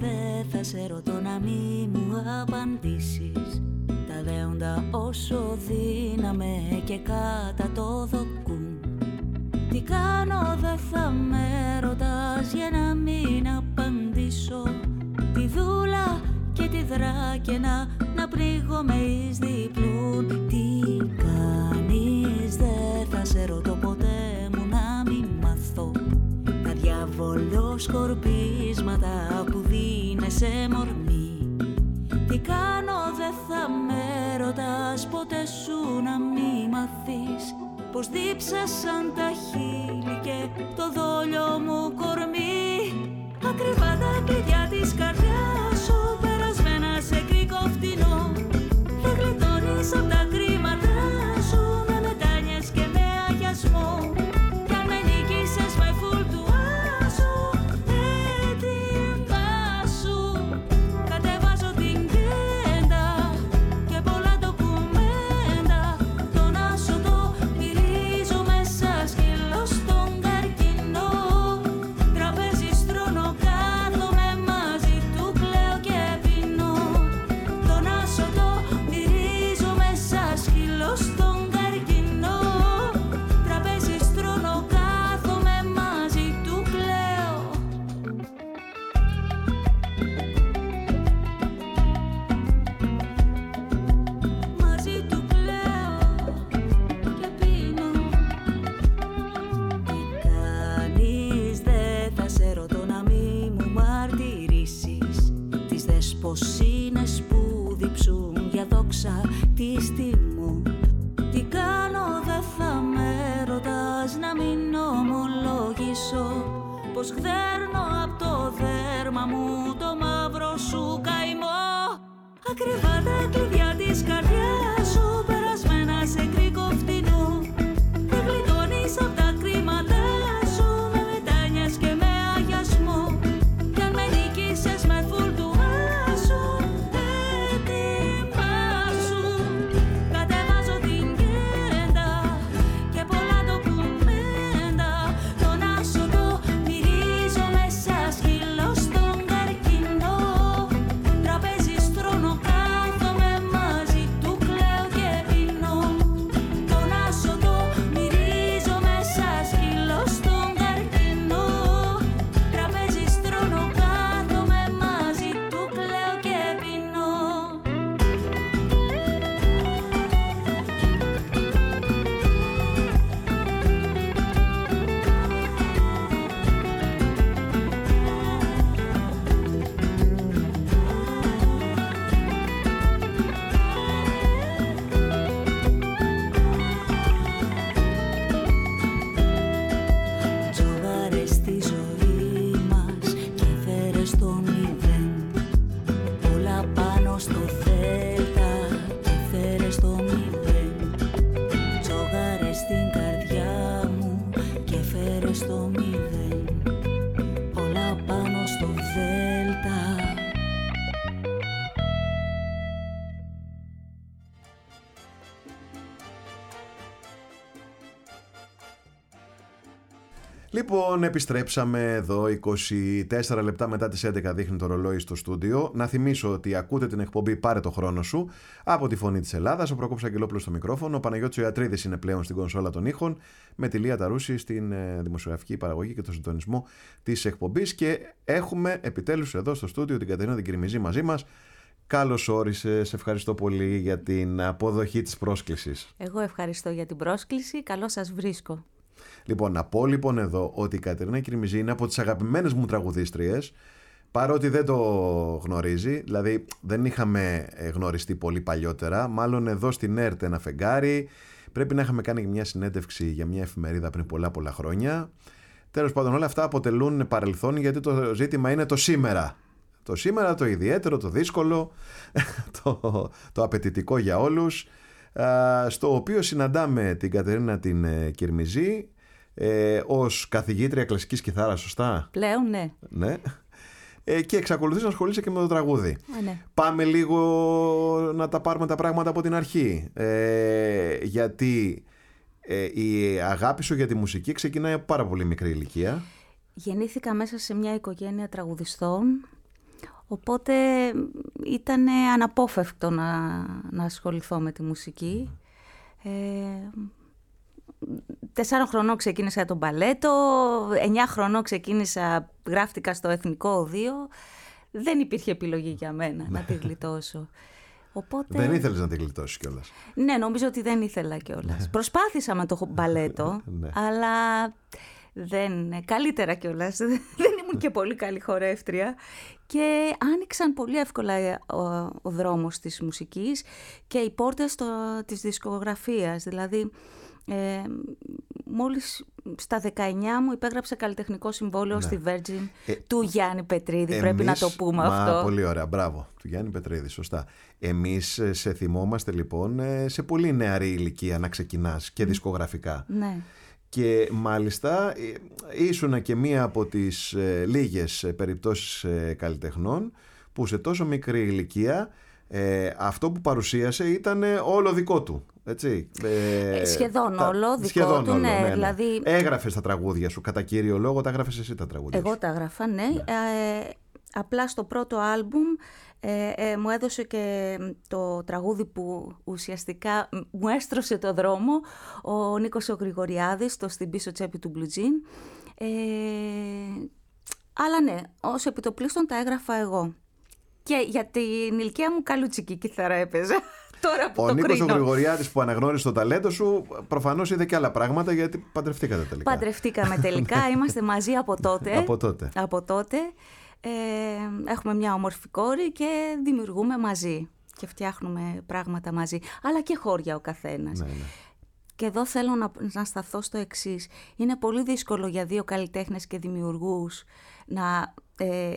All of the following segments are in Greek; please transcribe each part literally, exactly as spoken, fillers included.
δεν θα σε ρωτώ να μη μου απαντήσεις. Τα δέοντα όσο δύναμε και κάτα το δοκούν. Τι κάνω δεν θα με ρωτάς για να μην απαντήσω. Τη δούλα και τη δράκαινα να πνίγομαι εις διπλούν. Τι κάνεις δεν θα σε ρωτώ ποτέ μου να μην μάθω. Τα διαβολοσκορπίσματα που δίνεσαι μορμή. Τι κάνω δεν θα με ρωτάς ποτέ σου να μην μάθεις. Πως δίψασαν τα χείλη και το δόλιο μου κορμί. Ακριβά τα κλειδιά της καρδιάς σου περασμένα σε κρίκο φτηνό. Δεν γλιτώνεις απ' τα κρίματα σου με μετάνιες και με αγιασμό. Κι αν με νίκησες με φουλτουάζω, έτοιμά σου. Κατεβάζω την κέντα και πολλά ντοκουμέντα. Τον άσο το μυρίζω μέσα σκύλο στον καρκινό. Τραπέζι στρώνω, κάθομαι μαζί του, κλαίω και πίνω. Τον άσο το μυρίζω μέσα σκύλο στον καρκινό. Τραπέζι στρώνω, κάθομαι μαζί του, κλαίω. Μαζί του κλαίω και πίνω. Τι κάνεις δεν θα σε ρωτώ να μη μου μαρτυρήσεις. Τις δεσποσίνες που διψούν για δόξα τη τιμού. Τι κάνω δεν θα με ρωτάς να μην ομολογήσω. Πως γδέρνω απ' το δέρμα μου το μαύρο σου καημό. Ακριβά τα κλειδιά της καρδιάς σου περασμένα σε κρίκο φτηνό. Δεν γλιτώνεις απ' τα κρίματα σου με μετάνιες και με αγιασμό. Κι αν με νίκησες με φουλτουάζω, έτοιμά σου. Κατεβάζω την κέντα και πολλά ντοκουμέντα. Τον άσο το μυρίζω μέσα σκύλο στον καρκινό. Τραπέζι στρώνω, κάθομαι μαζί του, κλαίω και πίνω. Τον άσο το μυρίζω μέσα σκύλο στον καρκινό. Τραπέζι στρώνω, κάθομαι μαζί του, κλαίω και πίνω. Τζόγαρες στη ζωή μας και φέρες το μηδέν. Όλα πάνω στο δέλτα και φέρες το μηδέν. Τζόγαρες στην καρδιά μου και φέρες το μηδέν. Όλα πάνω στο δέλτα. Λοιπόν, επιστρέψαμε εδώ είκοσι τέσσερα λεπτά μετά τις έντεκα δείχνει το ρολόι στο στούντιο. Να θυμίσω ότι ακούτε την εκπομπή «Πάρε το χρόνο σου» από τη Φωνή της Ελλάδας. Ο Προκόπης Αγγελόπουλος στο μικρόφωνο. Ο Παναγιώτης Ιατρίδης είναι πλέον στην κονσόλα των ήχων. Με τη Λία Ταρούση στην ε, δημοσιογραφική παραγωγή και το συντονισμό της εκπομπής. Και έχουμε επιτέλους εδώ στο στούντιο την Κατερίνα την Κυρμιζή μαζί μας. Καλώς όρισες, ευχαριστώ πολύ για την αποδοχή της πρόσκλησης. Εγώ ευχαριστώ για την πρόσκληση, καλώς σας βρίσκω. Λοιπόν, να πω λοιπόν εδώ ότι η Κατερίνα Κυρμιζή είναι από τις αγαπημένες μου τραγουδίστριες, παρότι δεν το γνωρίζει, δηλαδή δεν είχαμε γνωριστεί πολύ παλιότερα, μάλλον εδώ στην ΕΡΤ ένα φεγγάρι, πρέπει να είχαμε κάνει μια συνέντευξη για μια εφημερίδα πριν πολλά πολλά χρόνια. Τέλος πάντων, όλα αυτά αποτελούν παρελθόν, γιατί το ζήτημα είναι το σήμερα. Το σήμερα, το ιδιαίτερο, το δύσκολο, το, το απαιτητικό για όλους, στο οποίο συναντάμε την Κατερίνα την Κυρμιζή ε, ως καθηγήτρια κλασικής κιθάρας, σωστά? Πλέον ναι. Ναι. Ε, και εξακολουθείς να ασχολείσαι και με το τραγούδι. Α, ναι. Πάμε λίγο να τα πάρουμε τα πράγματα από την αρχή. Ε, γιατί ε, η αγάπη σου για τη μουσική ξεκινάει από πάρα πολύ μικρή ηλικία. Γεννήθηκα μέσα σε μια οικογένεια τραγουδιστών, Οπότε ήταν αναπόφευκτο να, να ασχοληθώ με τη μουσική. Ε, Τεσσάρων χρονών ξεκίνησα τον μπαλέτο, εννιά χρονών ξεκίνησα, γράφτηκα στο Εθνικό Οδείο. Δεν υπήρχε επιλογή για μένα να τη γλιτώσω. Οπότε... Δεν ήθελες να τη γλιτώσεις κιόλας. Ναι, νομίζω ότι δεν ήθελα κιόλας. Προσπάθησα με το μπαλέτο, αλλά δεν, καλύτερα κιόλας. Δεν ήμουν και πολύ καλή χορεύτρια. Και άνοιξαν πολύ εύκολα ο, ο δρόμος της μουσικής και οι πόρτες το, της δισκογραφίας. Δηλαδή, ε, μόλις στα δεκαεννιά μου υπέγραψα καλλιτεχνικό συμβόλαιο, ναι, στη Virgin, ε, του Γιάννη Πετρίδη, εμείς, πρέπει να το πούμε μα, αυτό. Πολύ ωραία, μπράβο, του Γιάννη Πετρίδη, σωστά. Εμείς σε θυμόμαστε λοιπόν σε πολύ νεαρή ηλικία να ξεκινάς και δισκογραφικά. Ναι. Και μάλιστα ήσουνα και μία από τις ε, λίγες περιπτώσεις ε, καλλιτεχνών που σε τόσο μικρή ηλικία ε, αυτό που παρουσίασε ήταν όλο δικό του. Έτσι, ε, σχεδόν τα, όλο δικό σχεδόν του, όλο, ναι, ναι, ναι. Δηλαδή... Έγραφες τα τραγούδια σου, κατά κύριο λόγο τα έγραφες εσύ τα τραγούδια Εγώ σου. τα έγραφα, ναι, ναι. Ε, απλά στο πρώτο άλμπουμ ε, ε, μου έδωσε και το τραγούδι που ουσιαστικά μου έστρωσε το δρόμο ο Νίκος ο Γρηγοριάδης, το «Στην πίσω τσέπη του Blue Jean». Ε, αλλά ναι, ως επιτοπλίστων τα έγραφα εγώ. Και για την ηλικία μου καλούτσικη κιθάρα έπαιζα. Τώρα που ο το Νίκος κρίνω. ο Γρηγοριάδης που αναγνώρισε το ταλέντο σου, προφανώς είδε και άλλα πράγματα, γιατί παντρευτήκατε τελικά. Παντρευτήκαμε τελικά, είμαστε μαζί από τότε. από τότε. Από τότε. Ε, έχουμε μια όμορφη κόρη και δημιουργούμε μαζί και φτιάχνουμε πράγματα μαζί, αλλά και χώρια ο καθένας. Ναι, ναι. Και εδώ θέλω να, να σταθώ στο εξής. Είναι πολύ δύσκολο για δύο καλλιτέχνες και δημιουργούς να ε,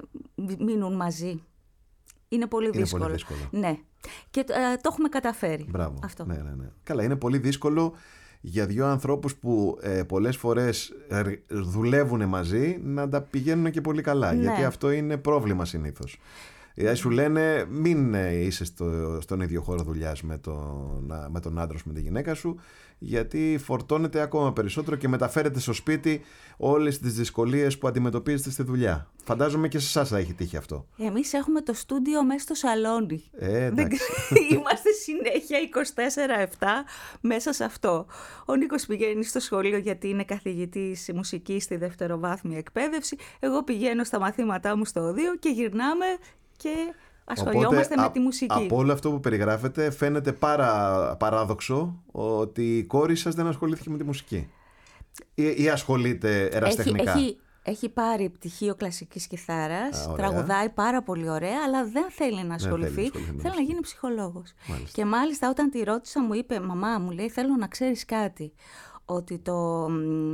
μείνουν μαζί. Είναι πολύ είναι δύσκολο. Πολύ δύσκολο. Ναι. Και ε, το έχουμε καταφέρει. Μπράβο. Αυτό. Ναι, ναι, ναι. Καλά, είναι πολύ δύσκολο για δύο ανθρώπους που ε, πολλές φορές δουλεύουν μαζί να τα πηγαίνουν και πολύ καλά. Ναι. Γιατί αυτό είναι πρόβλημα συνήθως. Δηλαδή σου λένε μην είσαι στο, στον ίδιο χώρο δουλειάς με τον, με τον άντρα σου, με τη γυναίκα σου, γιατί φορτώνεται ακόμα περισσότερο και μεταφέρετε στο σπίτι όλες τις δυσκολίες που αντιμετωπίζετε στη δουλειά. Φαντάζομαι και σε εσάς θα έχει τύχει αυτό. Εμείς έχουμε το στούντιο μέσα στο σαλόνι. Ε, εντάξει. Είμαστε συνέχεια είκοσι τέσσερα επτά μέσα σε αυτό. Ο Νίκος πηγαίνει στο σχολείο γιατί είναι καθηγητής μουσικής στη δευτεροβάθμια εκπαίδευση. Εγώ πηγαίνω στα μαθήματά μου στο οδείο και γυρνάμε και ασχολιόμαστε με α, τη μουσική. Από όλο αυτό που περιγράφετε φαίνεται πάρα, παράδοξο ότι η κόρη σας δεν ασχολήθηκε με τη μουσική. Ή, ή ασχολείται ερασιτεχνικά. Έχει, έχει, έχει πάρει πτυχίο κλασικής κιθάρας, α, τραγουδάει πάρα πολύ ωραία, αλλά δεν θέλει να ασχοληθεί, θέλει, θέλει, θέλει να γίνει ψυχολόγος. Μάλιστα. Και μάλιστα όταν τη ρώτησα μου είπε, μαμά μου λέει, θέλω να ξέρεις κάτι. Ότι το,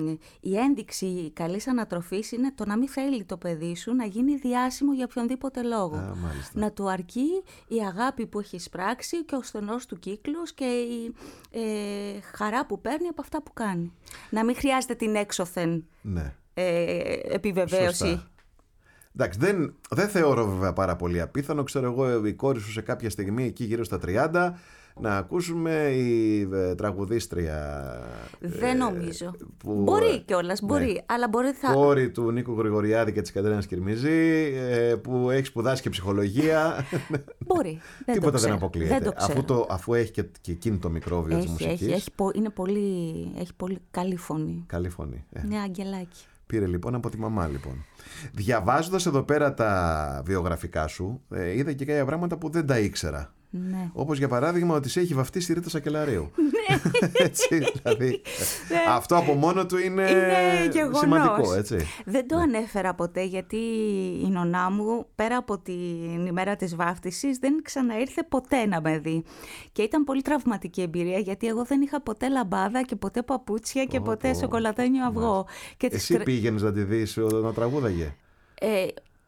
η ένδειξη καλής ανατροφής είναι το να μην θέλει το παιδί σου να γίνει διάσημο για οποιονδήποτε λόγο. Α, να του αρκεί η αγάπη που έχει εισπράξει και ο στενός του κύκλος και η ε, χαρά που παίρνει από αυτά που κάνει. Να μην χρειάζεται την έξωθεν ναι. ε, επιβεβαίωση. Σωστά. Εντάξει, δεν, δεν θεωρώ βέβαια πάρα πολύ απίθανο. Ξέρω εγώ η κόρη σου σε κάποια στιγμή εκεί γύρω στα τριάντα να ακούσουμε η ε, τραγουδίστρια. Δεν ε, νομίζω. Που, μπορεί κιόλας, μπορεί. Ναι. Αλλά μπορεί θα... Κόρη του Νίκου Γρηγοριάδη και της Κατερίνας Κυρμιζή, ε, που έχει σπουδάσει και ψυχολογία. Μπορεί. Δεν Τίποτα το δεν αποκλείεται. Δεν το αφού, το, αφού έχει και, και εκείνη το μικρόβιο έχει, της μουσικής. Έχει, έχει, είναι πολύ, έχει πολύ καλή φωνή. Καλή φωνή. Ε. Ναι, αγγελάκι. Πήρε λοιπόν από τη μαμά λοιπόν. Διαβάζοντας εδώ πέρα τα βιογραφικά σου, ε, είδα και κάποια πράγματα που δεν τα ήξερα. Ναι. Όπως για παράδειγμα ότι σε έχει βαφτίσει η Ρίτα Σακελαρίου. Ναι. Έτσι, δηλαδή, ναι. Αυτό από μόνο του είναι, είναι σημαντικό, έτσι. Δεν το ναι. ανέφερα ποτέ γιατί η νονά μου πέρα από την ημέρα της βάφτισης δεν ξαναήρθε ποτέ να με δει. Και ήταν πολύ τραυματική εμπειρία γιατί εγώ δεν είχα ποτέ λαμπάδα και ποτέ παπούτσια και oh, ποτέ oh. σοκολατένιο αυγό. Και εσύ τις... πήγαινες να τη δεις να τραγούδαγε. Ε,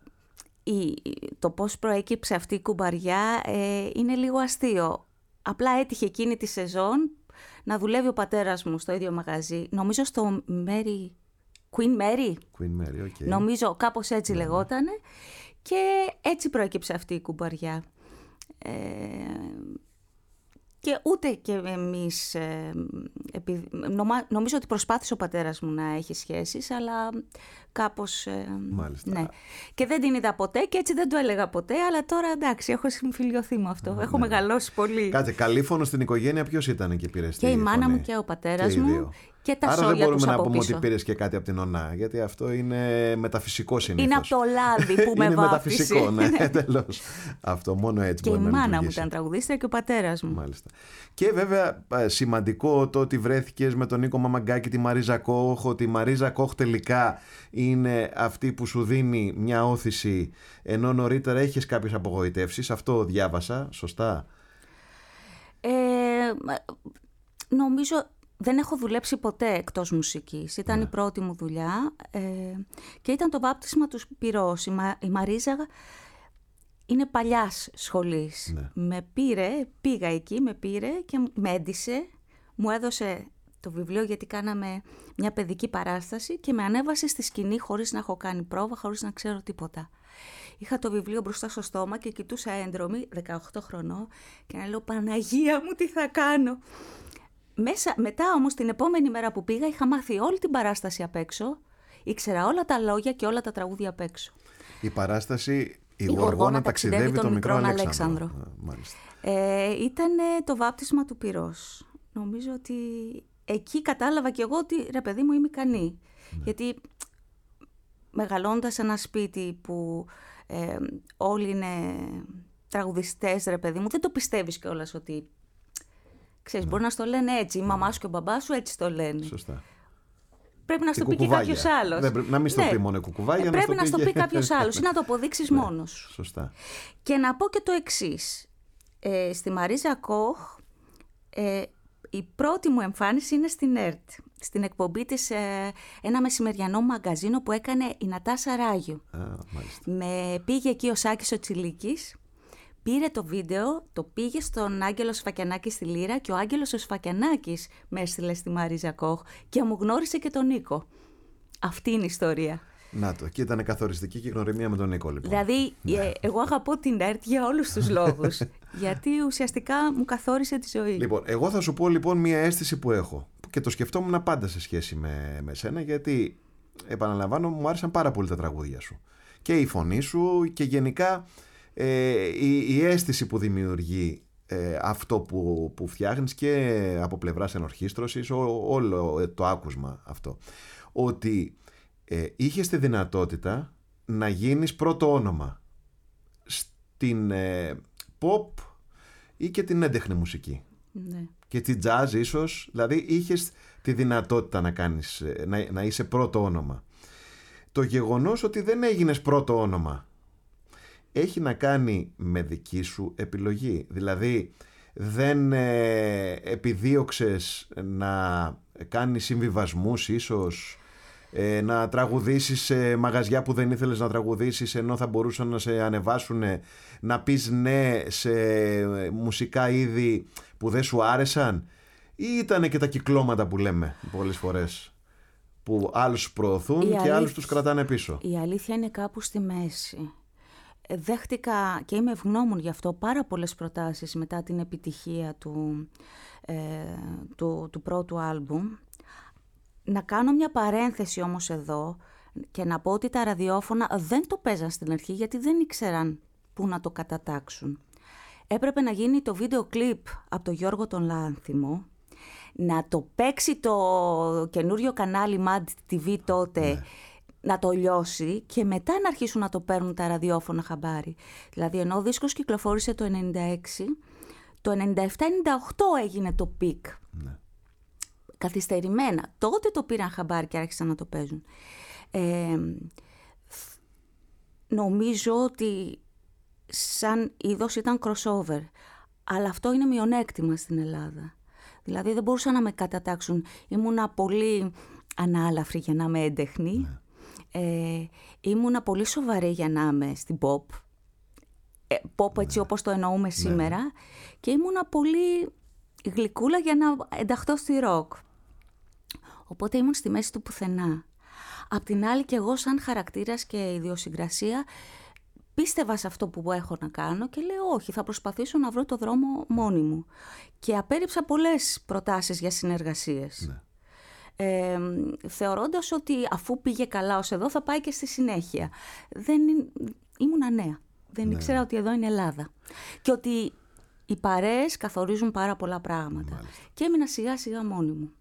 Η, το πώς προέκυψε αυτή η κουμπαριά ε, είναι λίγο αστείο. Απλά έτυχε εκείνη τη σεζόν να δουλεύει ο πατέρας μου στο ίδιο μαγαζί. Νομίζω στο Mary... Queen Mary. Queen Mary, okay. Νομίζω κάπως έτσι yeah. λεγότανε. Και έτσι προέκυψε αυτή η κουμπαριά. Ε, Και ούτε και εμείς, ε, επί, νομα, νομίζω ότι προσπάθησε ο πατέρας μου να έχει σχέσεις, αλλά κάπως, ε, Μάλιστα. Ναι. Και δεν την είδα ποτέ και έτσι δεν το έλεγα ποτέ, αλλά τώρα εντάξει, έχω συμφιλιωθεί με αυτό, έχω ναι. μεγαλώσει πολύ. Κάτσε, καλήφωνο στην οικογένεια ποιος ήταν και πήρε στη Και η μάνα φωνή? μου και ο πατέρας και μου. Και τα Άρα δεν μπορούμε να πούμε πίσω. ότι πήρες και κάτι από την Ωνά, γιατί αυτό είναι μεταφυσικό συνήθως. Είναι από το λάδι που με είναι βάφτισε. μεταφυσικό, ναι, τέλος. Αυτό μόνο έτσι και μπορεί να λειτουργήσει. Και η μάνα λειτουργήσει. μου ήταν τραγουδίστρια και ο πατέρας μου. Μάλιστα. Και βέβαια σημαντικό το ότι βρέθηκες με τον Νίκο Μαμαγκάκη, τη Μαρίζα Κόχ, ότι η Μαρίζα Κόχ τελικά είναι αυτή που σου δίνει μια όθηση, ενώ νωρίτερα έχεις κάποιες απογοητεύσεις. Αυτό διάβασα, σωστά? Ε, νομίζω... Δεν έχω δουλέψει ποτέ εκτός μουσικής. Ήταν ναι. η πρώτη μου δουλειά ε, και ήταν το βάπτισμα του πυρός. Η, Μα, η Μαρίζα είναι παλιάς σχολής. Ναι. Με πήρε, πήγα εκεί, με πήρε και με έντυσε. Μου έδωσε το βιβλίο γιατί κάναμε μια παιδική παράσταση και με ανέβασε στη σκηνή χωρίς να έχω κάνει πρόβα, χωρίς να ξέρω τίποτα. Είχα το βιβλίο μπροστά στο στόμα και κοιτούσα έντρομη, δεκαοκτώ χρονών, και να λέω «Παναγία μου, τι θα κάνω». Μέσα, μετά όμως την επόμενη μέρα που πήγα είχα μάθει όλη την παράσταση απ' έξω, ήξερα όλα τα λόγια και όλα τα τραγούδια απ' έξω. Η παράσταση «Η, η Γοργόνα ταξιδεύει τον μικρό Αλέξανδρο». Αλέξανδρο. Ε, ήταν το βάπτισμα του πυρός. Νομίζω ότι εκεί κατάλαβα κι εγώ ότι ρε παιδί μου είμαι ικανή. Ναι. Γιατί μεγαλώντας σε ένα σπίτι που ε, όλοι είναι τραγουδιστές ρε παιδί μου, δεν το πιστεύεις κιόλας ότι... Ξέρεις, ναι. μπορεί να στο λένε έτσι. Η μαμά σου και ο μπαμπάς σου έτσι το λένε. Σωστά. Πρέπει να στο πει και κάποιος άλλος. Δεν, να μην στο ναι. πει μόνο κουκουβάγια. Ε, πρέπει να στο πει, πει και... κάποιος άλλος ή να το αποδείξεις ναι. μόνος. Σωστά. Και να πω και το εξής. Ε, στη Μαρίζα Κόχ, ε, η πρώτη μου εμφάνιση είναι στην ΕΡΤ. Στην εκπομπή της, ε, ένα μεσημεριανό μαγκαζίνο που έκανε η Νατάσα Ράγιου. Α, με πήγε εκεί ο Σάκης ο Τσιλίκης. Πήρε το βίντεο, το πήγε στον Άγγελο Σφακιανάκη στη Λύρα και ο Άγγελος ο Σφακιανάκης με έστειλε στη Μαρίζα Κόχ και μου γνώρισε και τον Νίκο. Αυτή είναι η ιστορία. Να το, και ήταν καθοριστική και η γνωριμία με τον Νίκο, λοιπόν. Δηλαδή, ε, εγώ αγαπώ την ΕΡΤ για όλους τους λόγους. Γιατί ουσιαστικά μου καθόρισε τη ζωή. Λοιπόν, εγώ θα σου πω λοιπόν μια αίσθηση που έχω και το σκεφτόμουν πάντα σε σχέση με, με σένα, γιατί επαναλαμβάνω, μου άρεσαν πάρα πολύ τα τραγούδια σου. Και η φωνή σου και γενικά. Ε, η, η αίσθηση που δημιουργεί ε, αυτό που, που φτιάχνεις και από πλευράς ενορχήστρωσης, ό, όλο το άκουσμα αυτό, ότι ε, είχες τη δυνατότητα να γίνεις πρώτο όνομα στην ε, pop ή και την έντεχνη μουσική. Ναι. Και την jazz ίσως, δηλαδή είχες τη δυνατότητα να, κάνεις, να, να είσαι πρώτο όνομα. Το γεγονός ότι δεν έγινες πρώτο όνομα έχει να κάνει με δική σου επιλογή. Δηλαδή δεν ε, επιδίωξες να κάνεις συμβιβασμούς ίσως, ε, να τραγουδήσεις σε μαγαζιά που δεν ήθελες να τραγουδήσεις ενώ θα μπορούσαν να σε ανεβάσουν, να πεις ναι σε μουσικά είδη που δεν σου άρεσαν, ή ήτανε και τα κυκλώματα που λέμε πολλές φορές που άλλους προωθούν η και αλήθεια, άλλους τους κρατάνε πίσω? Η αλήθεια είναι κάπου στη μέση. Δέχτηκα και είμαι ευγνώμων γι' αυτό πάρα πολλές προτάσεις μετά την επιτυχία του, ε, του, του πρώτου άλμπουμ. Να κάνω μια παρένθεση όμως εδώ και να πω ότι τα ραδιόφωνα δεν το παίζαν στην αρχή γιατί δεν ήξεραν πού να το κατατάξουν. Έπρεπε να γίνει το βίντεο κλιπ από τον Γιώργο τον Λάνθιμο, να το παίξει το καινούριο κανάλι Mad τι βι τότε, ναι. να το λιώσει και μετά να αρχίσουν να το παίρνουν τα ραδιόφωνα χαμπάρι. Δηλαδή ενώ ο δίσκος κυκλοφόρησε το ενενήντα έξι, το ενενήντα επτά ενενήντα οκτώ έγινε το πικ. Ναι. Καθυστερημένα. Τότε το πήραν χαμπάρι και άρχισαν να το παίζουν. Ε, νομίζω ότι σαν είδος ήταν crossover. Αλλά αυτό είναι μειονέκτημα στην Ελλάδα. Δηλαδή δεν μπορούσαν να με κατατάξουν. Ήμουνα πολύ ανάλαφρη για να είμαι έντεχνη. Ναι. Ε, ήμουνα πολύ σοβαρή για να είμαι στην pop. Ε, pop έτσι ναι. όπως το εννοούμε ναι. σήμερα. Και ήμουνα πολύ γλυκούλα για να ενταχθώ στη rock. Οπότε ήμουν στη μέση του πουθενά. Απ' την άλλη και εγώ σαν χαρακτήρας και ιδιοσυγκρασία πίστευα σε αυτό που έχω να κάνω και λέω όχι, θα προσπαθήσω να βρω το δρόμο μόνη μου. Και απέρριψα πολλές προτάσεις για συνεργασίες. Ναι. Ε, θεωρώντας ότι αφού πήγε καλά ως εδώ θα πάει και στη συνέχεια. Δεν ήμουνα νέα. Δεν ναι. ήξερα ότι εδώ είναι Ελλάδα. Και ότι οι παρέες καθορίζουν πάρα πολλά πράγματα. Μάλιστα. Και έμεινα σιγά σιγά μόνη μου.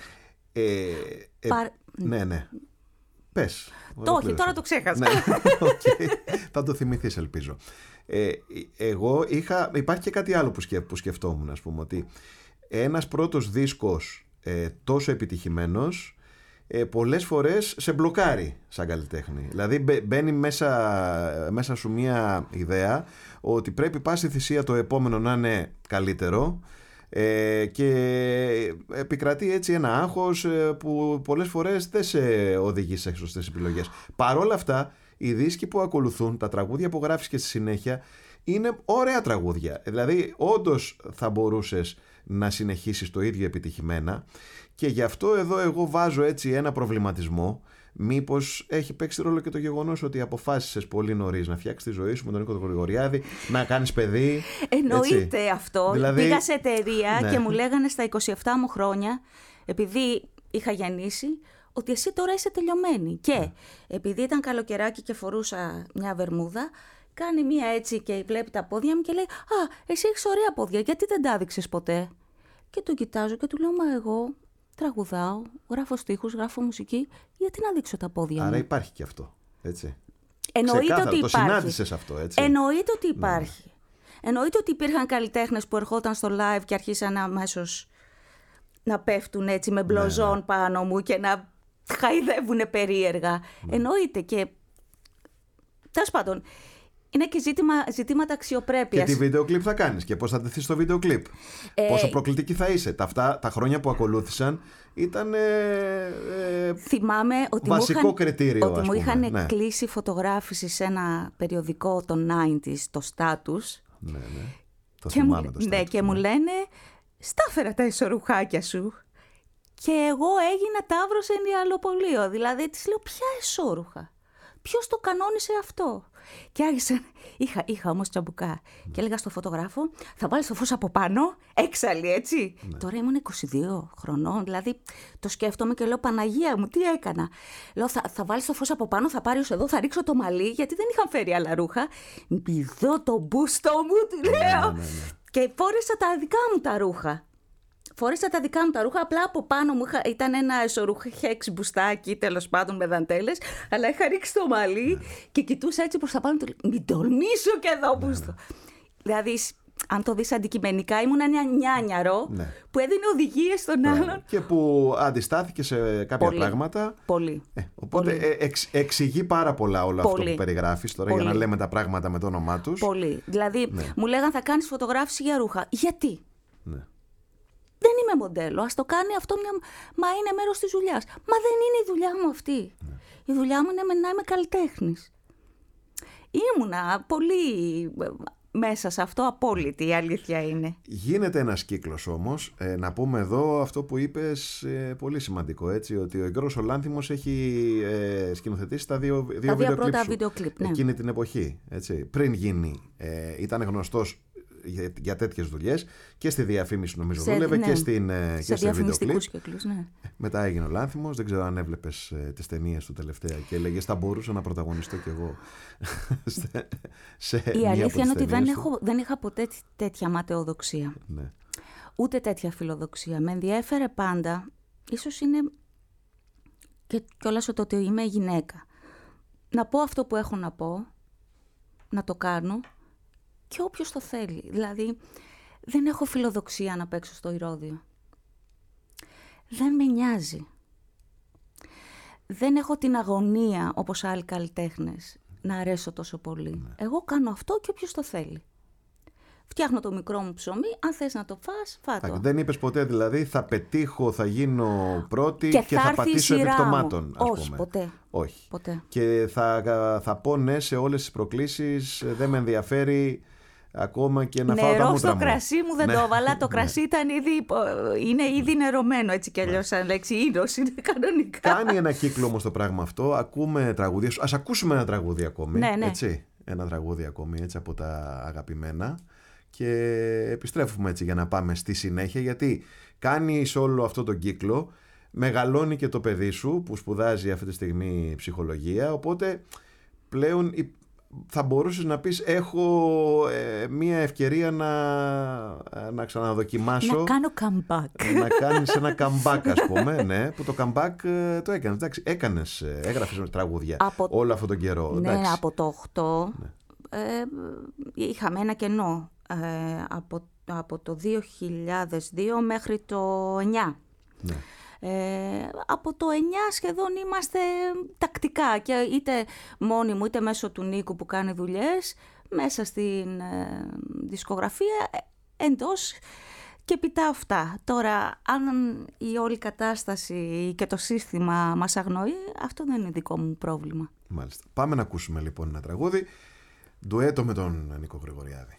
Ε, ε, Πα... Ναι, ναι. Πες. Το όχι, τώρα το ξέχασα. Ναι. Okay. Θα το θυμηθείς, ελπίζω. Ε, εγώ είχα... Υπάρχει και κάτι άλλο που, σκεφ... που σκεφτόμουν, ας πούμε, ότι ένας πρώτος δίσκος ε, τόσο επιτυχημένος ε, πολλές φορές σε μπλοκάρει σαν καλλιτέχνη. Δηλαδή μπαίνει μέσα, μέσα σου μια ιδέα ότι πρέπει πάση θυσία το επόμενο να είναι καλύτερο. Ε, και επικρατεί έτσι ένα άγχος ε, που πολλές φορές δεν σε οδηγεί σε σωστές επιλογές. Παρ' όλα αυτά, οι δίσκοι που ακολουθούν, τα τραγούδια που γράφεις και στη συνέχεια, είναι ωραία τραγούδια. Δηλαδή, όντως θα μπορούσες να συνεχίσεις το ίδιο επιτυχημένα, και γι' αυτό εδώ εγώ βάζω έτσι ένα προβληματισμό. Μήπως έχει παίξει ρόλο και το γεγονός ότι αποφάσισες πολύ νωρίς να φτιάξεις τη ζωή σου με τον Νίκο τον Γρηγοριάδη, να κάνεις παιδί. Εννοείται έτσι. Αυτό. Δηλαδή... Πήγα σε εταιρεία ναι. και μου λέγανε στα είκοσι επτά μου χρόνια, επειδή είχα γεννήσει, ότι εσύ τώρα είσαι τελειωμένη. Και ναι. επειδή ήταν καλοκαιράκι και φορούσα μια βερμούδα, κάνει μία έτσι και βλέπει τα πόδια μου και λέει «Α, εσύ έχεις ωραία πόδια, γιατί δεν τα έδειξες ποτέ?» Και τον κοιτάζω και του λέω «Μα εγώ τραγουδάω, γράφω στίχους, γράφω μουσική, γιατί να δείξω τα πόδια μου?» Άρα υπάρχει και αυτό, έτσι. Εννοείται ξεκάθαρα, ότι το υπάρχει. συνάντησες αυτό, έτσι. Εννοείται ότι υπάρχει. Ναι. Εννοείται ότι υπήρχαν καλλιτέχνες που ερχόταν στο live και αρχίσαν αμέσως να πέφτουν έτσι με μπλοζόν ναι, ναι. πάνω μου και να χαϊδεύουν περίεργα. Ναι. Εννοείται και τέλος πάντων. Είναι και ζήτημα, ζητήματα αξιοπρέπειας. Και τι βίντεο κλιπ θα κάνεις και πώς θα ντυθείς στο βίντεο κλιπ. Ε, Πόσο προκλητική θα είσαι. Τα, αυτά, τα χρόνια που ακολούθησαν ήταν ε, ε, θυμάμαι ότι βασικό μου είχαν, κριτήριο. Ότι ας μου πούμε. είχαν ναι. κλείσει φωτογράφηση σε ένα περιοδικό των ενενήντα, το Status. Ναι, ναι. Το και θυμάμαι μου, το Status. Ναι, και ναι. μου λένε «Στάφερα τα εσωρουχάκια σου». Και εγώ έγινα ταύρος εν ιαλοπολείο. Δηλαδή της λέω «Ποια εσώρουχα? Ποιος το κανόνισε αυτό?» Και άρχισα, είχα, είχα όμως τσαμπουκά. Mm. Και έλεγα στο φωτογράφο, θα βάλεις το φως από πάνω, έξαλλη έτσι. Mm. Τώρα ήμουν είκοσι δύο χρονών, δηλαδή το σκέφτομαι και λέω Παναγία μου, τι έκανα. Λέω θα, θα βάλεις το φως από πάνω, θα πάρεις εδώ, θα ρίξω το μαλλί, γιατί δεν είχαν φέρει άλλα ρούχα. Μπηδώ το μπούστο μου, τι λέω. Mm, mm, mm. Και φόρεσα τα δικά μου τα ρούχα. Φόρεσα τα δικά μου τα ρούχα, απλά από πάνω μου είχα, ήταν ένα εσωρουχέξ μπουστάκι, τέλος πάντων με δαντέλες, αλλά είχα ρίξει το μαλλί ναι. και κοιτούσα έτσι προς τα πάνω του, μην τολμήσω και εδώ μπούστο. Ναι. Δηλαδή, αν το δεις αντικειμενικά, ήμουν ένα νιάνιαρο ναι. που έδινε οδηγίες στον ναι. άλλον. Και που αντιστάθηκε σε κάποια πολύ, πράγματα. Πολύ. Ε, οπότε πολύ. Ε, εξ, εξηγεί πάρα πολλά όλο πολύ. αυτό που περιγράφεις τώρα, πολύ. για να λέμε τα πράγματα με το όνομά τους. Πολύ. Δηλαδή, ναι. μου λέγαν θα κάνεις φωτογράφηση για ρούχα. Γιατί? Ναι. Δεν είμαι μοντέλο, ας το κάνει αυτό μια... Μα είναι μέρος της δουλειάς. Μα δεν είναι η δουλειά μου αυτή. Ναι. Η δουλειά μου είναι να είμαι καλλιτέχνης. Ήμουνα πολύ μέσα σε αυτό, απόλυτη η αλήθεια είναι. Γίνεται ένας κύκλος όμως. Ε, να πούμε εδώ αυτό που είπες, ε, πολύ σημαντικό, έτσι, ότι ο Γιώργος ο Λάνθιμος έχει ε, σκηνοθετήσει τα δύο, δύο, τα δύο βίντεο πρώτα κλιπ βίντεο κλιπ, ναι. εκείνη την εποχή. Έτσι. Πριν γίνει, ε, ήταν γνωστός για, για τέτοιες δουλειές και στη διαφήμιση νομίζω σε, δούλευε ναι. και, στην, σε και σε βίντεο κλιπ. Κύκλους, ναι. Μετά έγινε ο Λάνθιμος, δεν ξέρω αν έβλεπες ε, τις ταινίες του τελευταία και έλεγες θα μπορούσα να πρωταγωνιστώ κι εγώ σε, σε η μία αλήθεια είναι ότι δεν, του. έχω, δεν είχα ποτέ τέτοια ματαιοδοξία. Ναι. Ούτε τέτοια φιλοδοξία. Με ενδιέφερε πάντα, ίσως είναι και κιόλας το ότι είμαι γυναίκα, να πω αυτό που έχω να πω, να το κάνω και όποιος το θέλει. Δηλαδή, δεν έχω φιλοδοξία να παίξω στο ηρώδειο. Δεν με νοιάζει. Δεν έχω την αγωνία, όπως άλλοι καλλιτέχνες, να αρέσω τόσο πολύ. Ναι. Εγώ κάνω αυτό και όποιος το θέλει. Φτιάχνω το μικρό μου ψωμί, αν θες να το φας, φάτο. Δεν είπες ποτέ δηλαδή θα πετύχω, θα γίνω πρώτη και, και θα, θα πατήσω επιπτωμάτων, ας Όχι, πούμε. ποτέ. Όχι. Ποτέ. Και θα, θα πω ναι σε όλες τις προκλήσεις, δεν με ενδιαφέρει ακόμα και να φάω τα μούτρα μου. Νερό στο κρασί μου δεν ναι. το έβαλα, το κρασί ήταν ήδη, είναι ήδη νερωμένο έτσι κι αλλιώς σαν λέξη, ίνος είναι κανονικά. Κάνει ένα κύκλο όμως το πράγμα αυτό, ακούμε τραγούδια σου, ας ακούσουμε ένα τραγούδι ακόμη, ναι, ναι. έτσι. ένα τραγούδι ακόμη έτσι από τα αγαπημένα και επιστρέφουμε έτσι για να πάμε στη συνέχεια, γιατί κάνεις όλο αυτό τον κύκλο, μεγαλώνει και το παιδί σου που σπουδάζει αυτή τη στιγμή ψυχολογία, οπότε πλέον θα μπορούσες να πεις έχω ε, μία ευκαιρία να, να ξαναδοκιμάσω. Να κάνω comeback. Να κάνεις ένα comeback, ας πούμε, ναι, που το comeback ε, το έκανες. Εντάξει, έκανες, ε, έγραφες τραγούδια από... όλο αυτόν τον καιρό. Ναι, εντάξει. από το οκτώ ναι. ε, είχαμε ένα κενό ε, από, από το δύο χιλιάδες δύο μέχρι το εννιά. Ναι. Ε, από το εννιά σχεδόν είμαστε τακτικά και είτε μόνοι μου είτε μέσω του Νίκου που κάνει δουλειές μέσα στην ε, δισκογραφία εντός και πιτάω αυτά. Τώρα αν η όλη κατάσταση και το σύστημα μας αγνοεί, αυτό δεν είναι δικό μου πρόβλημα. Μάλιστα. Πάμε να ακούσουμε λοιπόν ένα τραγούδι, ντουέτο με τον Νίκο Γρηγοριάδη.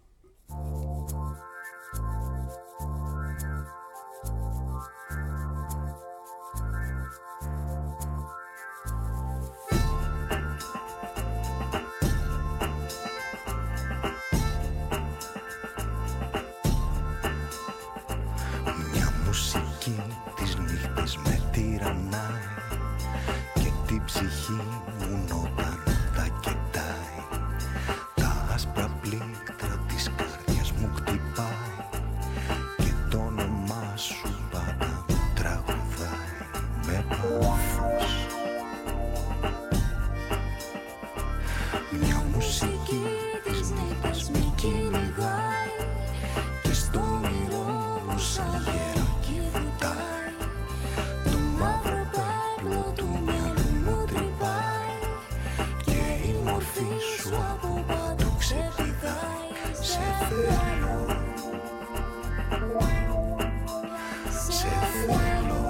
Μουσική της νύχτες με τυραννάει και την ψυχή μου όταν τα κοιτάει. Τα άσπρα πλήκτρα της καρδιάς μου χτυπάει και το όνομά σου πάντα μου τραγουδάει με πάθος. Μια μουσική της νύχτες με κυνηγάει και στο όνειρό μου σαν γέρα το μαύρο πέπλο του μυαλού μου τρυπάει και η μορφή σου από παντού ξεπηδάει. Σε θέλω, σε θέλω.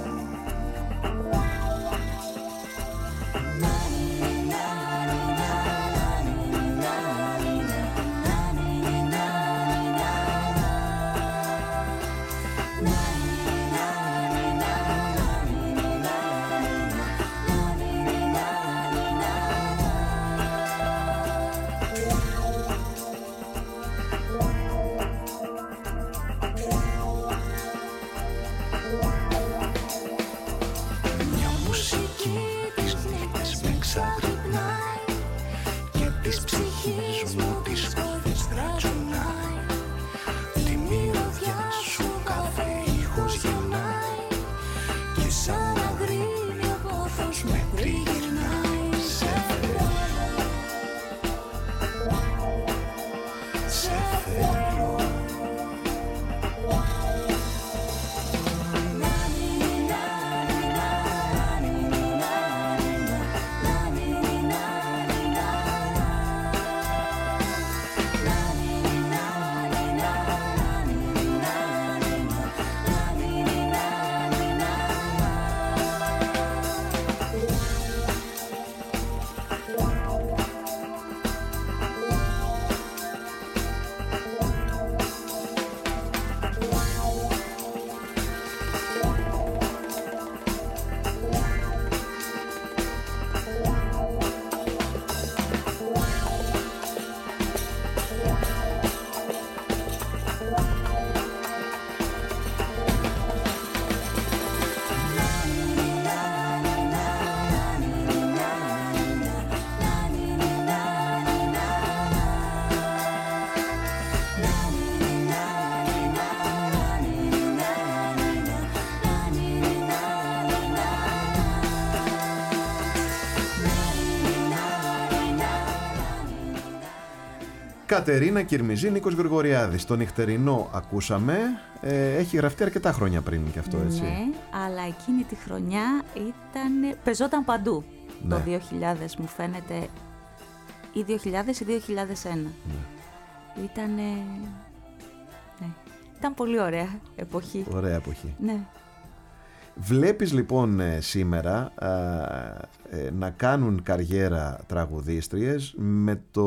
Κατερίνα Κυρμιζή, Νίκος Γρηγοριάδης. Το νυχτερινό ακούσαμε. Ε, έχει γραφτεί αρκετά χρόνια πριν και αυτό, έτσι. Ναι, αλλά εκείνη τη χρονιά ήταν, πεζόταν παντού. Ναι. Το δύο χιλιάδες μου φαίνεται, ή δύο χιλιάδες ή δύο χιλιάδες ένα. Ναι. Ήτανε... Ναι. Ήταν πολύ ωραία εποχή. Ωραία εποχή. Ναι. Βλέπεις λοιπόν σήμερα α, ε, να κάνουν καριέρα τραγουδίστριες με το,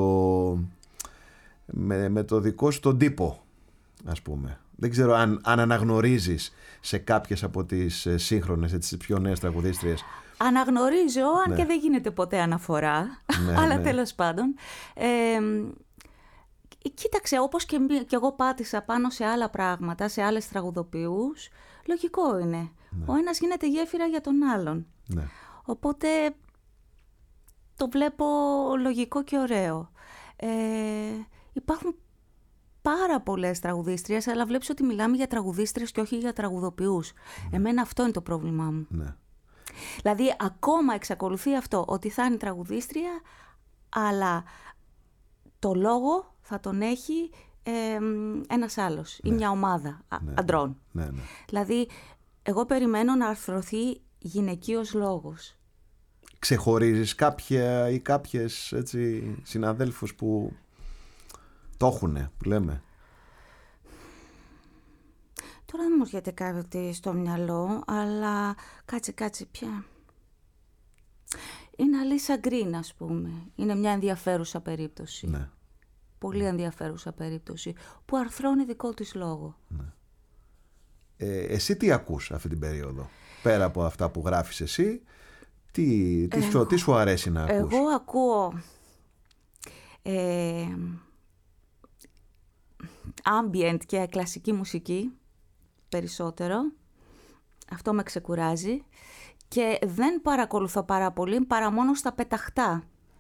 με, με το δικό σου τον τύπο, ας πούμε. Δεν ξέρω αν, αν αναγνωρίζεις σε κάποιες από τις σύγχρονες, τις πιο νέες τραγουδίστριες αναγνωρίζω, αν Ναι. και δεν γίνεται ποτέ αναφορά, Ναι, αλλά ναι. τέλος πάντων. Ε, κοίταξε, όπως και, μη- και εγώ πάτησα πάνω σε άλλα πράγματα, σε άλλες τραγουδοποιούς, λογικό είναι. Ο ένας γίνεται γέφυρα για τον άλλον. Ναι. Οπότε το βλέπω λογικό και ωραίο. Ε, υπάρχουν πάρα πολλές τραγουδίστριες, αλλά βλέπεις ότι μιλάμε για τραγουδίστριες και όχι για τραγουδοποιούς. Εμένα αυτό είναι το πρόβλημά μου. Ναι. Δηλαδή ακόμα εξακολουθεί αυτό, ότι θα είναι τραγουδίστρια, αλλά το λόγο θα τον έχει ε, ένας άλλος ή μια ομάδα α- Ναι. αντρών. Ναι, ναι. Δηλαδή, εγώ περιμένω να αρθρωθεί γυναικείος λόγος. Ξεχωρίζεις κάποια ή κάποιες έτσι, συναδέλφους που το έχουνε, που λέμε. Τώρα δεν μου έρχεται κάτι στο μυαλό, αλλά κάτσε, κάτσε πια. Είναι Αλίσσα Γκριν, ας πούμε. Είναι μια ενδιαφέρουσα περίπτωση. Ναι. Πολύ ενδιαφέρουσα περίπτωση, που αρθρώνει δικό της λόγο. Ε, εσύ τι ακούς αυτή την περίοδο, πέρα από αυτά που γράφεις εσύ, τι, τι, σου, τι σου αρέσει να ακούς? Εγώ ακούω ε, ambient και κλασική μουσική περισσότερο. Αυτό με ξεκουράζει. Και δεν παρακολουθώ πάρα πολύ, παρά μόνο στα πεταχτά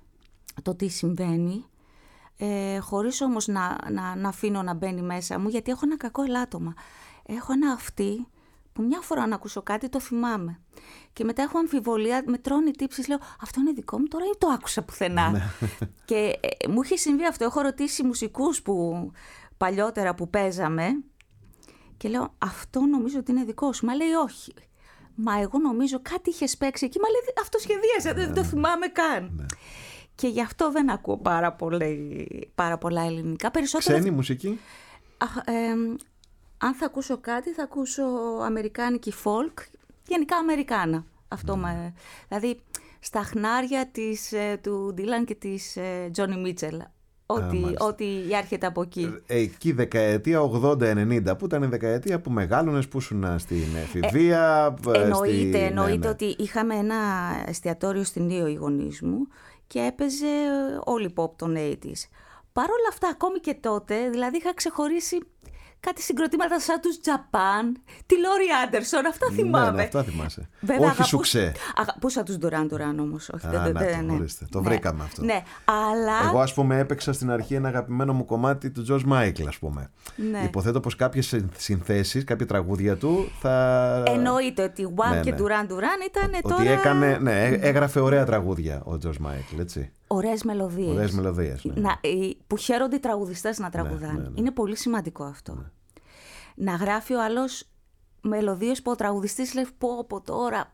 το τι συμβαίνει. Ε, χωρίς όμως να, να, να αφήνω να μπαίνει μέσα μου, γιατί έχω ένα κακό ελάττωμα. Έχω ένα αυτί που μια φορά να ακούσω κάτι το θυμάμαι. Και μετά έχω αμφιβολία, με τρώνε τύψεις, λέω αυτό είναι δικό μου τώρα ή το άκουσα πουθενά. Και ε, μου είχε συμβεί αυτό, έχω ρωτήσει μουσικούς που παλιότερα που παίζαμε και λέω αυτό νομίζω ότι είναι δικό σου. Μα λέει όχι. Μα εγώ νομίζω κάτι είχες παίξει εκεί, μα λέει αυτό σχεδίασε, δεν το θυμάμαι καν. Ναι. Και γι' αυτό δεν ακούω πάρα, πολύ, πάρα πολλά ελληνικά. Περισσότερο... Ξένη μουσική? Α, ε, αν θα ακούσω κάτι, θα ακούσω αμερικάνικη folk, γενικά Αμερικάνα. Αυτό με, δηλαδή, στα χνάρια της, του Ντίλαν και της Τζόνι Μίτσελ. Ό,τι, ό,τι έρχεται από εκεί. Εκεί δεκαετία ογδόντα ενενήντα, που ήταν η δεκαετία που μεγάλωνες, που ήσουν στην εφηβεία. Ε, εννοείται, στη... εννοείται ναι, ναι. ότι είχαμε ένα εστιατόριο στην Ήο οι γονείς μου και έπαιζε όλη pop των ογδόντα. Παρ' όλα αυτά, ακόμη και τότε, δηλαδή είχα ξεχωρίσει κάτι συγκροτήματα σαν τους Japan, τη Λόρι Άντερσον, αυτά θυμάμαι. Ναι, ναι, αυτά θυμάσαι. Βέβαια, όχι σου ξέ. Αγαπούσα τους Duran Duran όμως. Όχι, Α, δεν, να δεν, το, ναι. ορίστε, το Ναι. βρήκαμε αυτό. Ναι, αλλά... Εγώ, ας πούμε, έπαιξα στην αρχή ένα αγαπημένο μου κομμάτι του George Michael, ας πούμε. Ναι. Υποθέτω πως κάποιες συνθέσεις, κάποια τραγούδια του θα... Εννοείται ότι One Ναι, και ναι. Duran Duran ήταν Ότι τώρα... έκανε, ναι, έγραφε ωραία τραγούδια ο George Michael, έτσι. Ωραίες μελωδίες. Ωραίες μελωδίες, ναι. Να, οι- που χαίρονται οι τραγουδιστές να τραγουδάνε. ναι, ναι. Είναι πολύ σημαντικό αυτό. Να γράφει ο άλλος μελωδίες που ο τραγουδιστής λέει πω από τώρα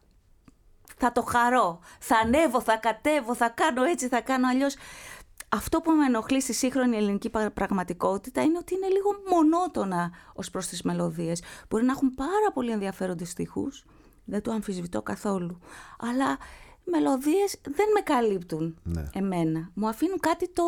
θα το χαρώ, θα ανέβω, θα κατέβω, θα κάνω έτσι, θα κάνω αλλιώς. Αυτό που με ενοχλεί στη σύγχρονη ελληνική πα- πραγματικότητα είναι ότι είναι λίγο μονότονα ως προς τις μελωδίες. Μπορεί να έχουν πάρα πολύ ενδιαφέροντες στίχους, δεν το αμφισβητώ καθόλου, αλλά οι μελωδίες δεν με καλύπτουν Ναι. εμένα. Μου αφήνουν κάτι το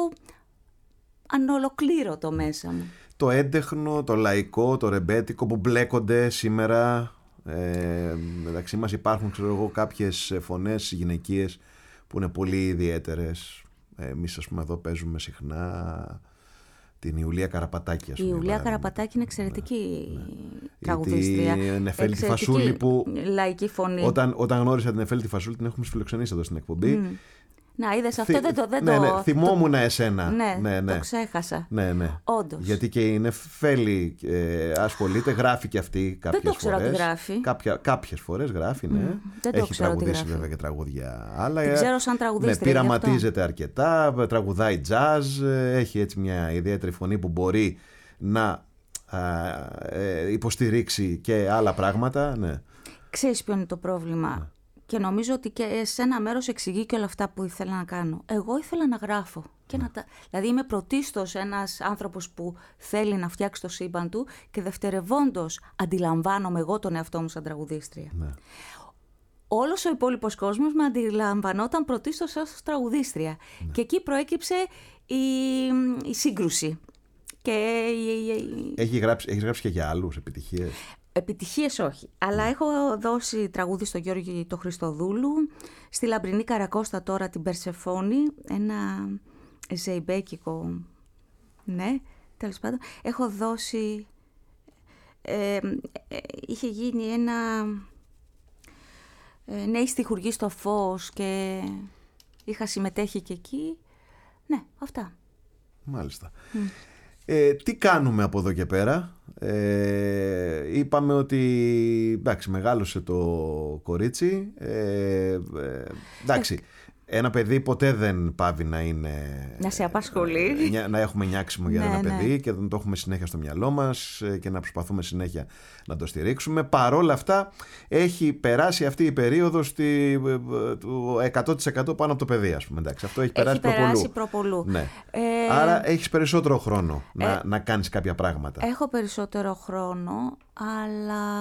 ανολοκλήρωτο μέσα μου. Το έντεχνο, το λαϊκό, το ρεμπέτικο που μπλέκονται σήμερα. Ε, μεταξύ μας υπάρχουν, ξέρω εγώ, κάποιες φωνές γυναικείες που είναι πολύ ιδιαίτερες. Ε, εμείς, ας πούμε, εδώ παίζουμε συχνά την Ιουλία Καραπατάκη, ας Η πούμε. Ιουλία παράδειγμα. Καραπατάκη είναι εξαιρετική Ή τραγουδίστρια. την Νεφέλη τη Εξαιρετική Φασούλη που λαϊκή φωνή. Όταν, όταν γνώρισα την Νεφέλη τη Φασούλη, την έχουμε φιλοξενήσει εδώ στην εκπομπή. Mm. Να, είδες, αυτό Θυ- δεν το... Δεν ναι, το ναι, θυμόμουν εσένα. Ναι, ναι, ναι. το ξέχασα. Ναι, ναι. Όντως. Γιατί και η Νεφέλη ε, ασχολείται, γράφει και αυτή κάποιες το ξέρω φορές. ότι γράφει. Κάποια, κάποιες φορές γράφει, ναι. δεν το Έχει ξέρω ότι τραγουδήσει γράφει. βέβαια και τραγούδια άλλα. Την Ε, ξέρω σαν τραγουδίστρια, Ναι, γι' αυτό. πειραματίζεται αρκετά, τραγουδάει jazz, ε, έχει έτσι μια ιδιαίτερη φωνή που μπορεί να α, ε, υποστηρίξει και άλλα πράγματα. Ναι. Ξέρεις ποιο είναι το πρόβλημα. Και νομίζω ότι και σε ένα μέρος εξηγεί και όλα αυτά που ήθελα να κάνω. Εγώ ήθελα να γράφω. Και να τα... Δηλαδή είμαι πρωτίστως ένας άνθρωπος που θέλει να φτιάξει το σύμπαν του και δευτερευόντως αντιλαμβάνομαι εγώ τον εαυτό μου σαν τραγουδίστρια. Ναι. Όλος ο υπόλοιπος κόσμος με αντιλαμβανόταν πρωτίστως ως τραγουδίστρια. Και εκεί προέκυψε η, η σύγκρουση. Και η, η, η... Έχει γράψει, έχεις γράψει και για άλλους επιτυχίες. επιτυχίες όχι, αλλά έχω δώσει τραγούδι στο Γιώργη το Χριστοδούλου, στη Λαμπρινή Καρακώστα τώρα την Περσεφόνη, ένα ζεϊμπέκικο, ναι, τέλος πάντων. Έχω δώσει, ε, ε, είχε γίνει ένα ε, νέοι στιχουργοί στο φως και είχα συμμετέχει και εκεί, ναι, αυτά. Μάλιστα. Mm. Ε, τι κάνουμε από εδώ και πέρα? Ε, είπαμε ότι εντάξει, μεγάλωσε το κορίτσι, ε, ε, εντάξει, ένα παιδί ποτέ δεν πάβει να είναι, να σε απασχολεί, ε, να έχουμε νιάξιμο για ένα ναι, παιδί, ναι. Και να το έχουμε συνέχεια στο μυαλό μας και να προσπαθούμε συνέχεια να το στηρίξουμε. Παρόλα αυτά έχει περάσει αυτή η περίοδος στη, του εκατό τοις εκατό πάνω από το παιδί, ας πούμε. Εντάξει, αυτό έχει περάσει, έχει περάσει προπολού. Ναι. Ε, Άρα έχεις περισσότερο χρόνο να, ε, να κάνεις κάποια πράγματα. Έχω περισσότερο χρόνο, αλλά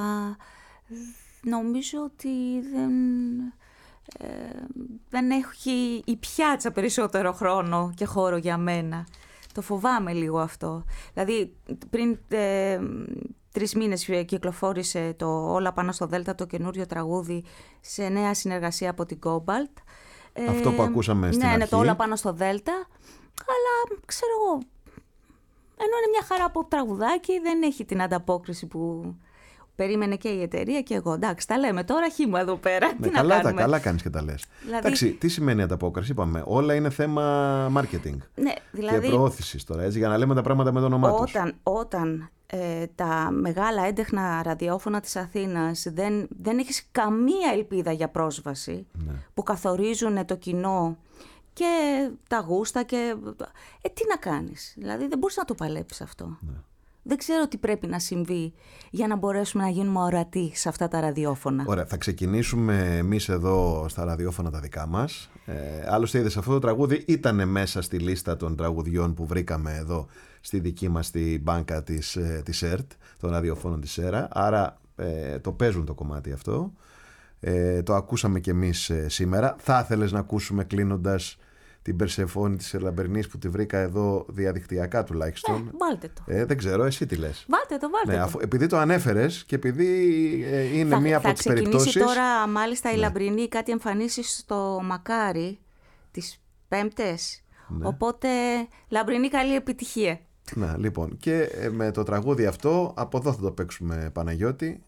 νομίζω ότι δεν... Ε, δεν έχει η πιάτσα περισσότερο χρόνο και χώρο για μένα. Το φοβάμαι λίγο αυτό. Δηλαδή πριν ε, τρεις μήνες κυκλοφόρησε το Όλα πάνω στο Δέλτα, το καινούριο τραγούδι, σε νέα συνεργασία από την Cobalt. Αυτό ε, που ακούσαμε στην ναι, αρχή. Ναι, το Όλα πάνω στο Δέλτα. Αλλά ξέρω εγώ, ενώ είναι μια χαρά από τραγουδάκι, δεν έχει την ανταπόκριση που περίμενε και η εταιρεία και εγώ. Εντάξει, τα λέμε τώρα, χύμα εδώ πέρα. Ναι, τι καλά, να κάνουμε. Τα, καλά κάνεις και τα λες. Δηλαδή... Εντάξει, τι σημαίνει ανταπόκριση, είπαμε. Όλα είναι θέμα marketing, ναι, δηλαδή... και προώθησης τώρα, έτσι, για να λέμε τα πράγματα με το όνομά τους. Όταν, όταν ε, τα μεγάλα έντεχνα ραδιόφωνα της Αθήνας δεν, δεν έχεις καμία ελπίδα για πρόσβαση, ναι. που καθορίζουν το κοινό και τα γούστα και... Ε, τι να κάνεις, δηλαδή δεν μπορείς να το παλέψεις αυτό. Ναι. Δεν ξέρω τι πρέπει να συμβεί για να μπορέσουμε να γίνουμε ορατοί σε αυτά τα ραδιόφωνα. Ωραία, θα ξεκινήσουμε εμείς εδώ στα ραδιόφωνα τα δικά μας. Ε, άλλωστε είδες, αυτό το τραγούδι ήταν μέσα στη λίστα των τραγουδιών που βρήκαμε εδώ στη δική μας τη μπάνκα της, της ΕΡΤ, των ραδιοφώνων της ΕΡΑ. Άρα ε, το παίζουν το κομμάτι αυτό. Ε, το ακούσαμε κι εμείς ε, σήμερα. Θα ήθελες να ακούσουμε κλείνοντας την Περσεφόνη της Λαμπρινής που τη βρήκα εδώ διαδικτυακά τουλάχιστον. Ε, βάλτε το. Ε, δεν ξέρω, εσύ τι λες. Βάλτε το, βάλτε ναι, το. Αφού, επειδή το ανέφερες και επειδή ε, είναι θα, μία θα από τις περιπτώσεις... Θα ξεκινήσει τώρα μάλιστα η ναι. Λαμπρινή κάτι εμφανίσεις στο Μακάρι τις Πέμπτες. Ναι. Οπότε Λαμπρινή, καλή επιτυχία. Να, λοιπόν, και ε, με το τραγούδι αυτό, από εδώ θα το παίξουμε, Παναγιώτη.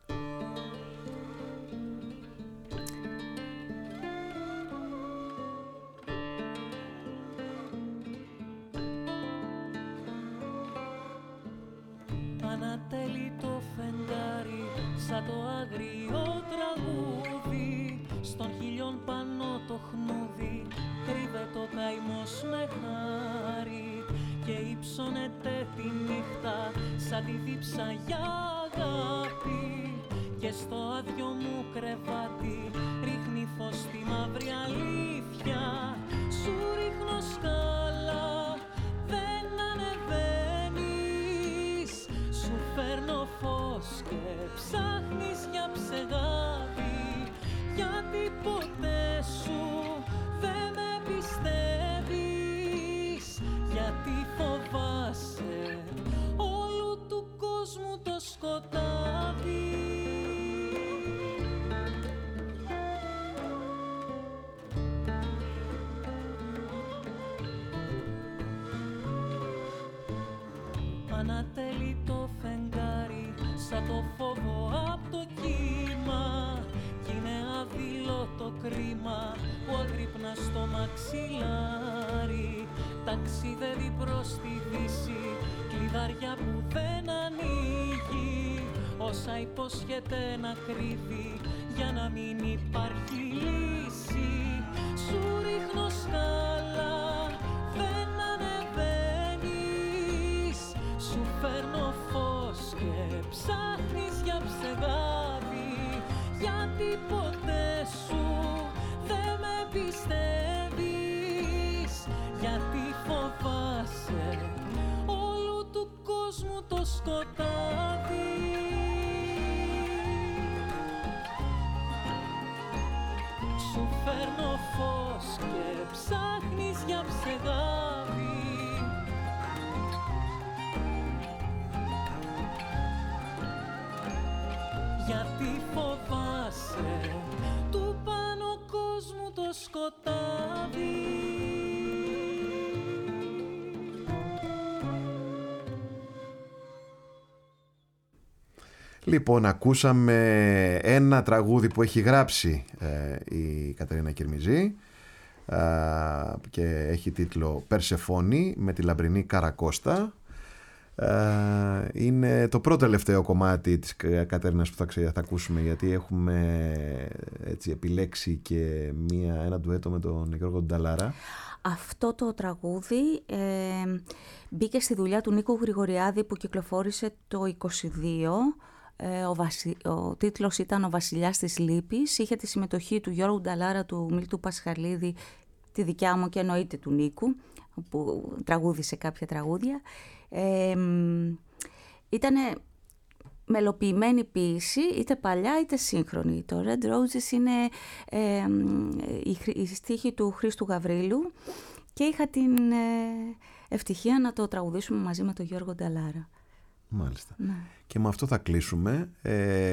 Ανατέλει το φεγγάρι σαν το άγριο τραγούδι, στον χιλιόν πάνω το χνούδι κρύβεται ο καημός με χάρη και υψώνεται τη νύχτα σαν τη δίψα για αγάπη και στο άδειο μου κρεβάτι ρίχνει φως στη μαύρη αλήθεια, σου ρίχνω σκάλα, δεν ανεβαίνεις, σου φέρνω φως και ψάχνεις για ψεγάδι, γιατί ποτέ σου δεν με πιστεύεις, γιατί φοβάσαι όλου του κόσμου το σκοτάδι. Ανατέλει το φεγγάρι σαν το φόβο απ' το κύμα κι είναι αδειλό το κρίμα που αγρύπνα στο μαξιλάρι, ταξιδεύει προς τη δύση, κλειδαριά που δεν ανοίγει, όσα υπόσχεται να κρύβει για να μην υπάρχει λύση, σου ρίχνω σκάλα, δεν ανεβαίνεις, σου φέρνω φως και ψάχνεις για ψεγάδι, γιατί ποτέ σου δεν με πιστεύεις, γιατί φοβάσαι όλου του κόσμου το σκοτάδι. Σου φέρνω φως και ψάχνεις για ψεγάδι, γιατί φοβάσαι του πάνω κόσμου το σκοτάδι. Λοιπόν, ακούσαμε ένα τραγούδι που έχει γράψει ε, η Κατερίνα Κυρμιζή ε, και έχει τίτλο «Περσεφόνη» με τη Λαμπρινή Καρακώστα. Ε, είναι το πρώτο τελευταίο κομμάτι της Κατέρινας που θα, ξε, θα ακούσουμε, γιατί έχουμε έτσι επιλέξει και μία, ένα ντουέτο με τον Γιώργο Νταλάρα. Αυτό το τραγούδι ε, μπήκε στη δουλειά του Νίκου Γρηγοριάδη που κυκλοφόρησε το είκοσι δύο. Ο, βασι... ο τίτλος ήταν «Ο Βασιλιάς της Λύπης». Είχε τη συμμετοχή του Γιώργου Νταλάρα, του Μίλτου Πασχαλίδη, τη δικιά μου και εννοείται του Νίκου, που τραγούδισε κάποια τραγούδια. Ε, ήτανε μελοποιημένη ποίηση, είτε παλιά είτε σύγχρονη. Το Red Roses είναι ε, η, η στίχη του Χρήστου Γαβρίλου και είχα την ε, ευτυχία να το τραγουδήσουμε μαζί με τον Γιώργο Νταλάρα. Μάλιστα. Ναι. Και με αυτό θα κλείσουμε. Ε,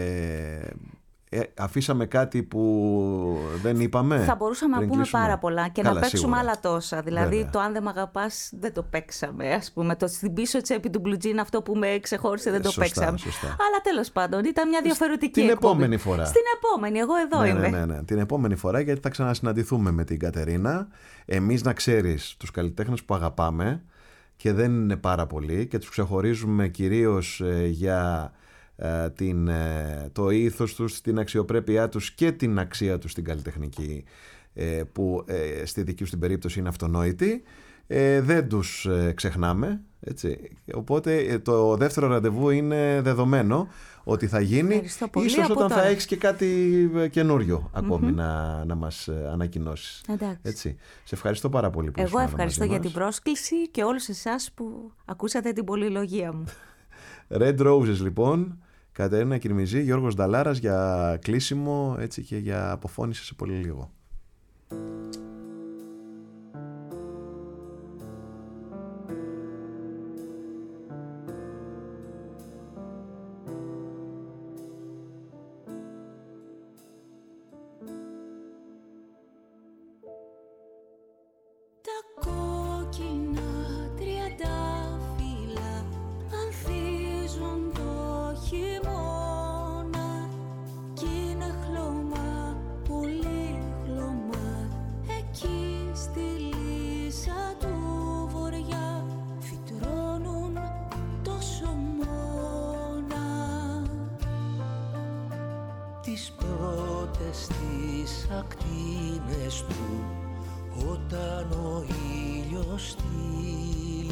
ε, αφήσαμε κάτι που δεν είπαμε. Θα μπορούσαμε να πούμε κλείσουμε. πάρα πολλά και Καλά, να παίξουμε σίγουρα. άλλα τόσα. Δηλαδή, Βέβαια. το «Αν δεν μ' αγαπάς» δεν το παίξαμε. Ας πούμε, το «Στην πίσω τσέπη του Blue Jean», αυτό που με ξεχώρισε, δεν το σωστά, παίξαμε. σωστά. Αλλά τέλος πάντων, ήταν μια διαφορετική Την εκπομπή. επόμενη φορά. Στην επόμενη, εγώ εδώ ναι, είμαι. ναι, ναι, ναι. Την επόμενη φορά, γιατί θα ξανασυναντηθούμε με την Κατερίνα. Εμείς, να ξέρεις, τους καλλιτέχνες που αγαπάμε, και δεν είναι πάρα πολλοί, και τους ξεχωρίζουμε κυρίως ε, για ε, την, ε, το ήθος τους, την αξιοπρέπειά τους και την αξία τους στην καλλιτεχνική, ε, που ε, στη δική τους την περίπτωση είναι αυτονόητη. Ε, δεν τους ε, ξεχνάμε, έτσι. Οπότε ε, το δεύτερο ραντεβού είναι δεδομένο ότι θα γίνει, ίσως όταν θα έχεις και κάτι καινούριο ακόμη mm-hmm. να, να μας ανακοινώσεις. Έτσι. Σε ευχαριστώ πάρα πολύ που ήσουν. Εγώ ευχαριστώ για μας. την πρόσκληση και όλους εσάς που ακούσατε την πολυλογία μου. Red Roses λοιπόν, Κατερίνα Κυρμιζή, Γιώργος Νταλάρας για κλείσιμο, έτσι, και για αποφώνηση σε πολύ λίγο. Τις πρώτες τις ακτίνες του, όταν ο ήλιος στείλει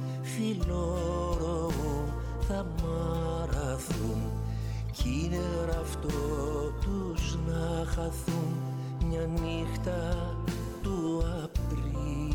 φιλόρομο θα μαραθούν, κι είναι γραφτό τους να χαθούν μια νύχτα του Απρίλη.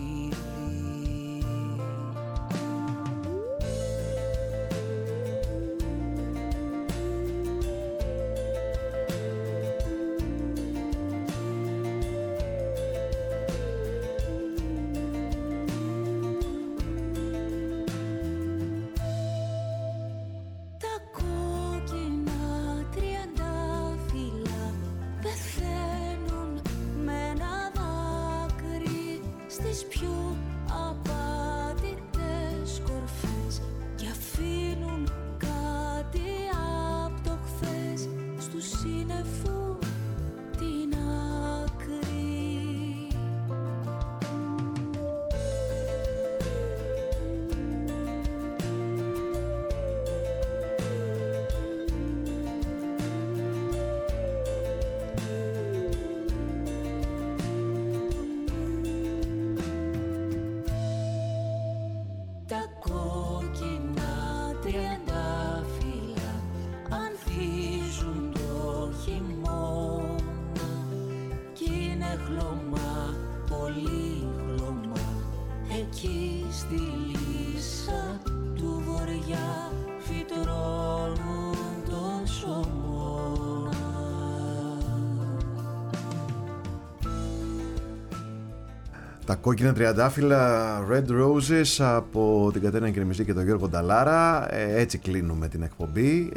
Τα κόκκινα τριαντάφυλλα, Red Roses, από την Κατερίνα Κυρμιζή και τον Γιώργο Νταλάρα. Ε, έτσι κλείνουμε την εκπομπή.